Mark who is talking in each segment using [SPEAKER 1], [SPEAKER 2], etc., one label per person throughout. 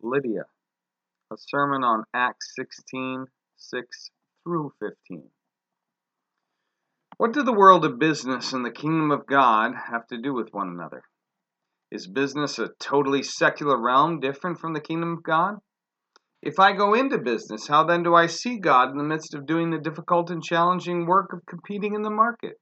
[SPEAKER 1] Lydia, a sermon on Acts 16, 6 through 15. What do the world of business and the kingdom of God have to do with one another? Is business a totally secular realm different from the kingdom of God? If I go into business, how then do I see God in the midst of doing the difficult and challenging work of competing in the market?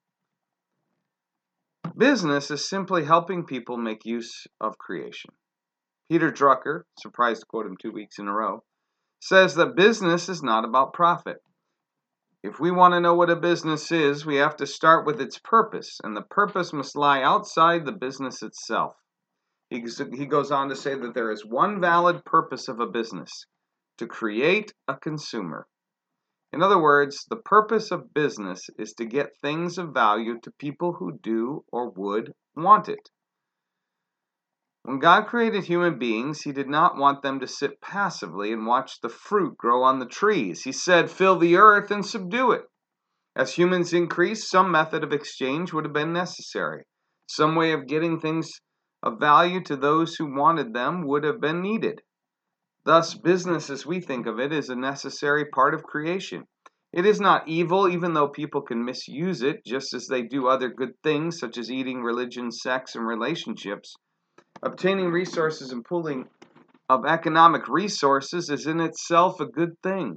[SPEAKER 1] Business is simply helping people make use of creation. Peter Drucker, surprised to quote him 2 weeks in a row, says that business is not about profit. If we want to know what a business is, we have to start with its purpose, and the purpose must lie outside the business itself. He goes on to say that there is one valid purpose of a business: to create a consumer. In other words, the purpose of business is to get things of value to people who do or would want it. When God created human beings, He did not want them to sit passively and watch the fruit grow on the trees. He said, "Fill the earth and subdue it." As humans increased, some method of exchange would have been necessary. Some way of getting things of value to those who wanted them would have been needed. Thus, business as we think of it is a necessary part of creation. It is not evil, even though people can misuse it, just as they do other good things such as eating, religion, sex, and relationships. Obtaining resources and pooling of economic resources is in itself a good thing.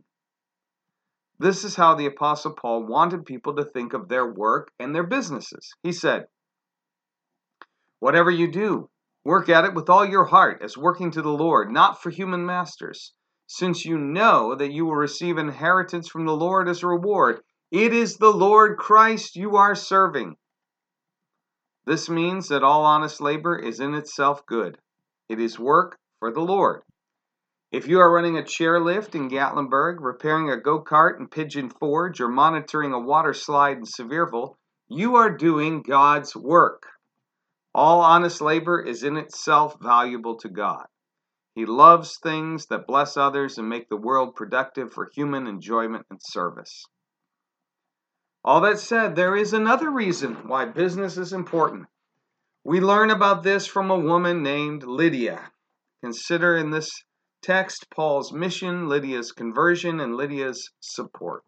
[SPEAKER 1] This is how the Apostle Paul wanted people to think of their work and their businesses. He said, "Whatever you do, work at it with all your heart, as working to the Lord, not for human masters, since you know that you will receive inheritance from the Lord as a reward. It is the Lord Christ you are serving." This means that all honest labor is in itself good. It is work for the Lord. If you are running a chairlift in Gatlinburg, repairing a go-kart in Pigeon Forge, or monitoring a water slide in Sevierville, you are doing God's work. All honest labor is in itself valuable to God. He loves things that bless others and make the world productive for human enjoyment and service. All that said, there is another reason why business is important. We learn about this from a woman named Lydia. Consider in this text Paul's mission, Lydia's conversion, and Lydia's support.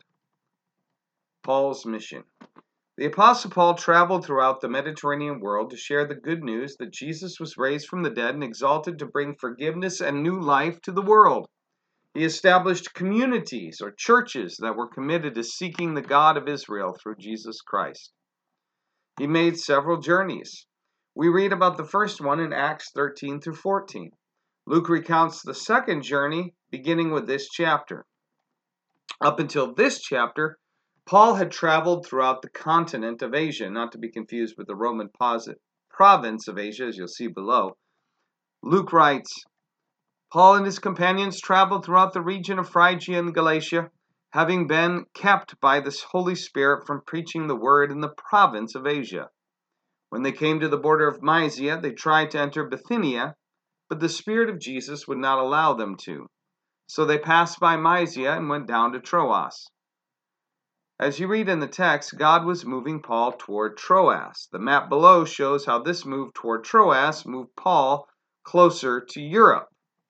[SPEAKER 1] Paul's mission. The Apostle Paul traveled throughout the Mediterranean world to share the good news that Jesus was raised from the dead and exalted to bring forgiveness and new life to the world. He established communities or churches that were committed to seeking the God of Israel through Jesus Christ. He made several journeys. We read about the first one in Acts 13 through 14. Luke recounts the second journey, beginning with this chapter. Up until this chapter, Paul had traveled throughout the continent of Asia, not to be confused with the Roman province of Asia, as you'll see below. Luke writes, Paul and his companions traveled throughout the region of Phrygia and Galatia, having been kept by the Holy Spirit from preaching the word in the province of Asia. When they came to the border of Mysia, they tried to enter Bithynia, but the Spirit of Jesus would not allow them to. So they passed by Mysia and went down to Troas. As you read in the text, God was moving Paul toward Troas. The map below shows how this move toward Troas moved Paul closer to Europe.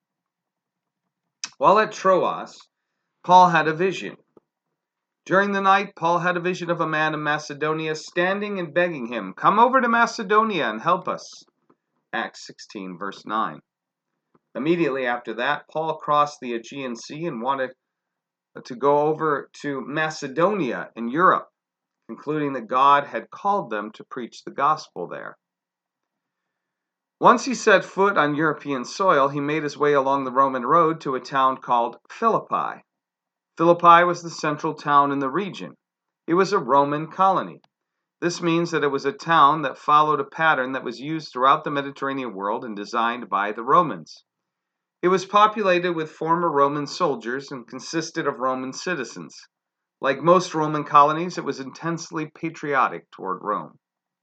[SPEAKER 1] While at Troas, Paul had a vision. During the night, Paul had a vision of a man in Macedonia standing and begging him, "Come over to Macedonia and help us." Acts 16, verse 9. Immediately after that, Paul crossed the Aegean Sea and wanted to go over to Macedonia in Europe, concluding that God had called them to preach the gospel there. Once he set foot on European soil, he made his way along the Roman road to a town called Philippi. Philippi was the central town in the region. It was a Roman colony. This means that it was a town that followed a pattern that was used throughout the Mediterranean world and designed by the Romans. It was populated with former Roman soldiers and consisted of Roman citizens. Like most Roman colonies, it was intensely patriotic toward Rome.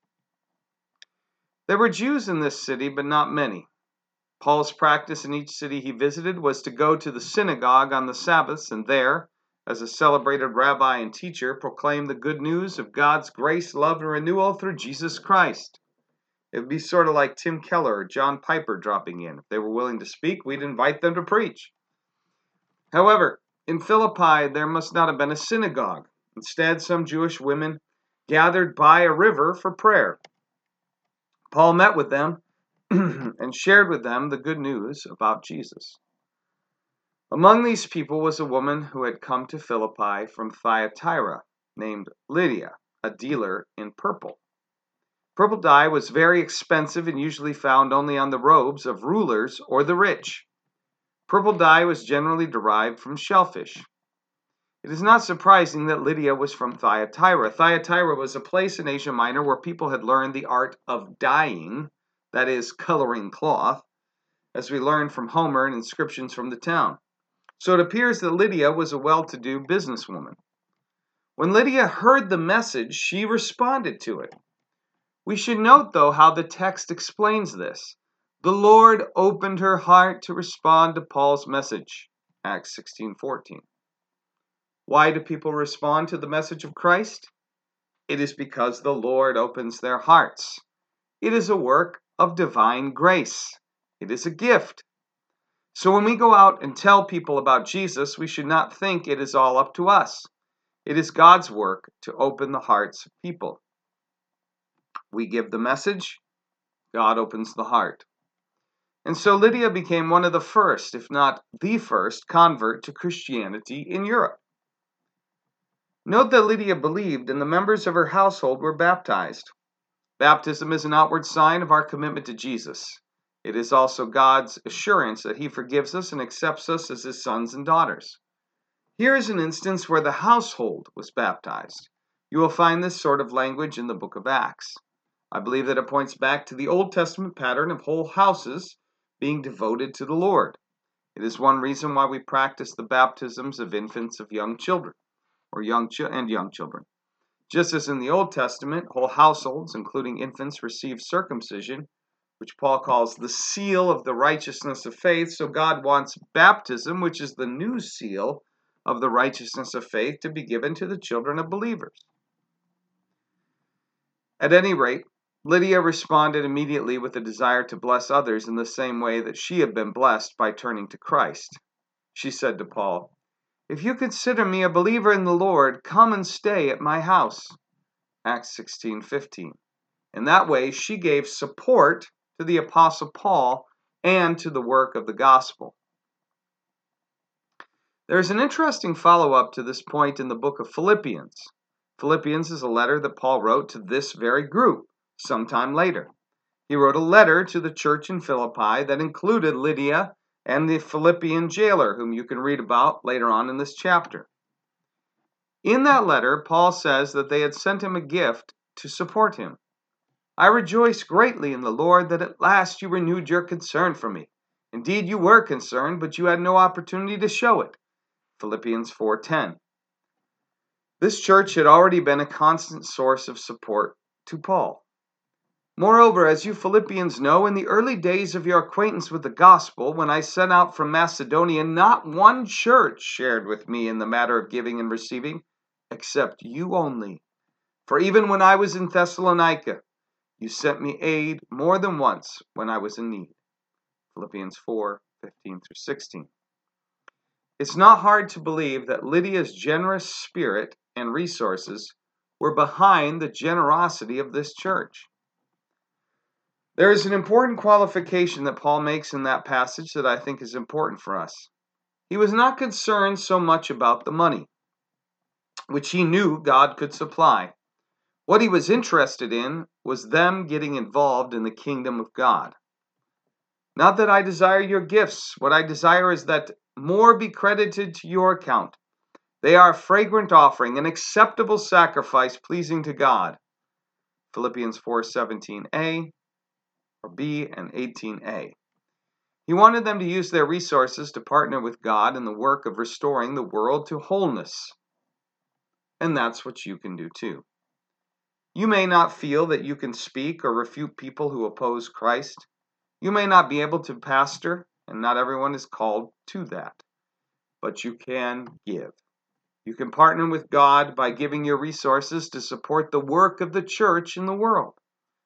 [SPEAKER 1] There were Jews in this city, but not many. Paul's practice in each city he visited was to go to the synagogue on the Sabbaths and there, as a celebrated rabbi and teacher, proclaim the good news of God's grace, love, and renewal through Jesus Christ. It would be sort of like Tim Keller or John Piper dropping in. If they were willing to speak, we'd invite them to preach. However, in Philippi, there must not have been a synagogue. Instead, some Jewish women gathered by a river for prayer. Paul met with them and shared with them the good news about Jesus. Among these people was a woman who had come to Philippi from Thyatira named Lydia, a dealer in purple. Purple dye was very expensive and usually found only on the robes of rulers or the rich. Purple dye was generally derived from shellfish. It is not surprising that Lydia was from Thyatira. Thyatira was a place in Asia Minor where people had learned the art of dyeing, that is, coloring cloth, as we learned from Homer and inscriptions from the town. So it appears that Lydia was a well-to-do businesswoman. When Lydia heard the message, she responded to it. We should note, though, how the text explains this. The Lord opened her heart to respond to Paul's message, Acts 16:14. Why do people respond to the message of Christ? It is because the Lord opens their hearts. It is a work of divine grace. It is a gift. So when we go out and tell people about Jesus, we should not think it is all up to us. It is God's work to open the hearts of people. We give the message, God opens the heart. And so Lydia became one of the first, if not the first, convert to Christianity in Europe. Note that Lydia believed and the members of her household were baptized. Baptism is an outward sign of our commitment to Jesus. It is also God's assurance that He forgives us and accepts us as His sons and daughters. Here is an instance where the household was baptized. You will find this sort of language in the book of Acts. I believe that it points back to the Old Testament pattern of whole houses being devoted to the Lord. It is one reason why we practice the baptisms of infants of young children, or young children. Just as in the Old Testament, whole households, including infants, received circumcision, which Paul calls the seal of the righteousness of faith, so God wants baptism, which is the new seal of the righteousness of faith, to be given to the children of believers. At any rate, Lydia responded immediately with a desire to bless others in the same way that she had been blessed by turning to Christ. She said to Paul, "If you consider me a believer in the Lord, come and stay at my house." Acts 16:15. In that way, she gave support to the Apostle Paul and to the work of the gospel. There is an interesting follow-up to this point in the book of Philippians. Philippians is a letter that Paul wrote to this very group sometime later. He wrote a letter to the church in Philippi that included Lydia and the Philippian jailer, whom you can read about later on in this chapter. In that letter, Paul says that they had sent him a gift to support him. I rejoice greatly in the Lord that at last you renewed your concern for me. Indeed, you were concerned, but you had no opportunity to show it. Philippians 4:10. This church had already been a constant source of support to Paul. Moreover, as you Philippians know, in the early days of your acquaintance with the gospel, when I set out from Macedonia, not one church shared with me in the matter of giving and receiving, except you only. For even when I was in Thessalonica, you sent me aid more than once when I was in need. Philippians 4:15-16. It's not hard to believe that Lydia's generous spirit and resources were behind the generosity of this church. There is an important qualification that Paul makes in that passage that I think is important for us. He was not concerned so much about the money, which he knew God could supply. What he was interested in was them getting involved in the kingdom of God. Not that I desire your gifts. What I desire is that more be credited to your account. They are a fragrant offering, an acceptable sacrifice pleasing to God. Philippians 4:17a, or b, and 18a. He wanted them to use their resources to partner with God in the work of restoring the world to wholeness. And that's what you can do too. You may not feel that you can speak or refute people who oppose Christ. You may not be able to pastor, and not everyone is called to that. But you can give. You can partner with God by giving your resources to support the work of the church in the world.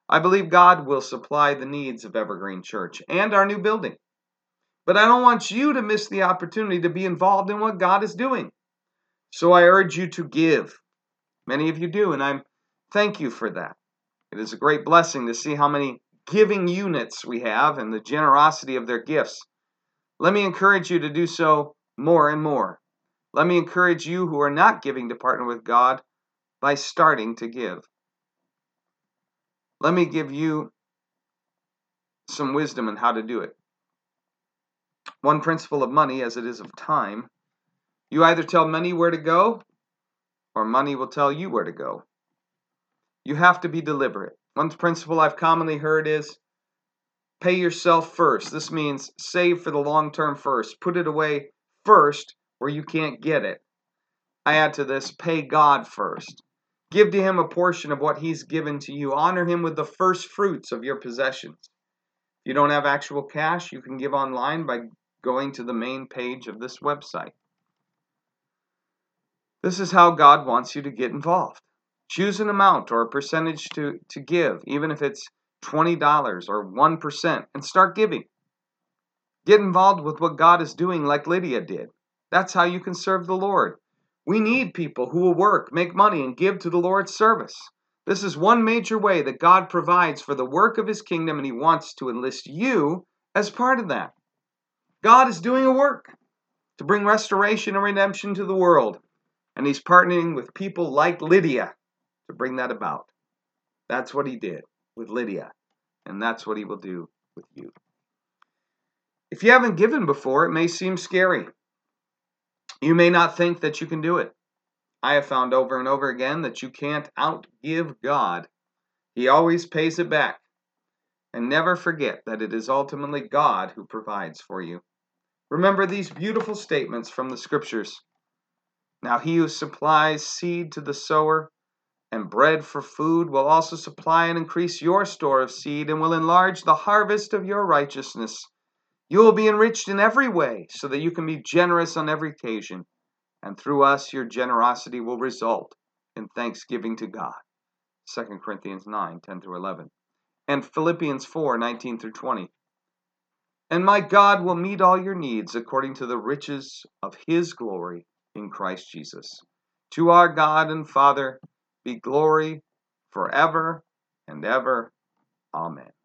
[SPEAKER 1] I believe God will supply the needs of Evergreen Church and our new building. But I don't want you to miss the opportunity to be involved in what God is doing. So I urge you to give. Many of you do, and I thank you for that. It is a great blessing to see how many giving units we have and the generosity of their gifts. Let me encourage you to do so more and more. Let me encourage you who are not giving to partner with God by starting to give. Let me give you some wisdom on how to do it. One principle of money, as it is of time, you either tell money where to go, or money will tell you where to go. You have to be deliberate. One principle I've commonly heard is pay yourself first. This means save for the long term first. Put it away first where you can't get it. I add to this, pay God first. Give to Him a portion of what He's given to you. Honor Him with the first fruits of your possessions. If you don't have actual cash, you can give online by going to the main page of this website. This is how God wants you to get involved. Choose an amount or a percentage to give, even if it's $20 or 1%, and start giving. Get involved with what God is doing like Lydia did. That's how you can serve the Lord. We need people who will work, make money, and give to the Lord's service. This is one major way that God provides for the work of His kingdom, and He wants to enlist you as part of that. God is doing a work to bring restoration and redemption to the world, and He's partnering with people like Lydia to bring that about. That's what He did with Lydia, and that's what He will do with you. If you haven't given before, it may seem scary. You may not think that you can do it. I have found over and over again that you can't outgive God. He always pays it back. And never forget that it is ultimately God who provides for you. Remember these beautiful statements from the Scriptures. Now He who supplies seed to the sower and bread for food will also supply and increase your store of seed and will enlarge the harvest of your righteousness. You will be enriched in every way so that you can be generous on every occasion. And through us, your generosity will result in thanksgiving to God. 2 Corinthians 9, 10 through 11. And Philippians 4, 19 through 20. And my God will meet all your needs according to the riches of His glory in Christ Jesus. To our God and Father be glory forever and ever. Amen.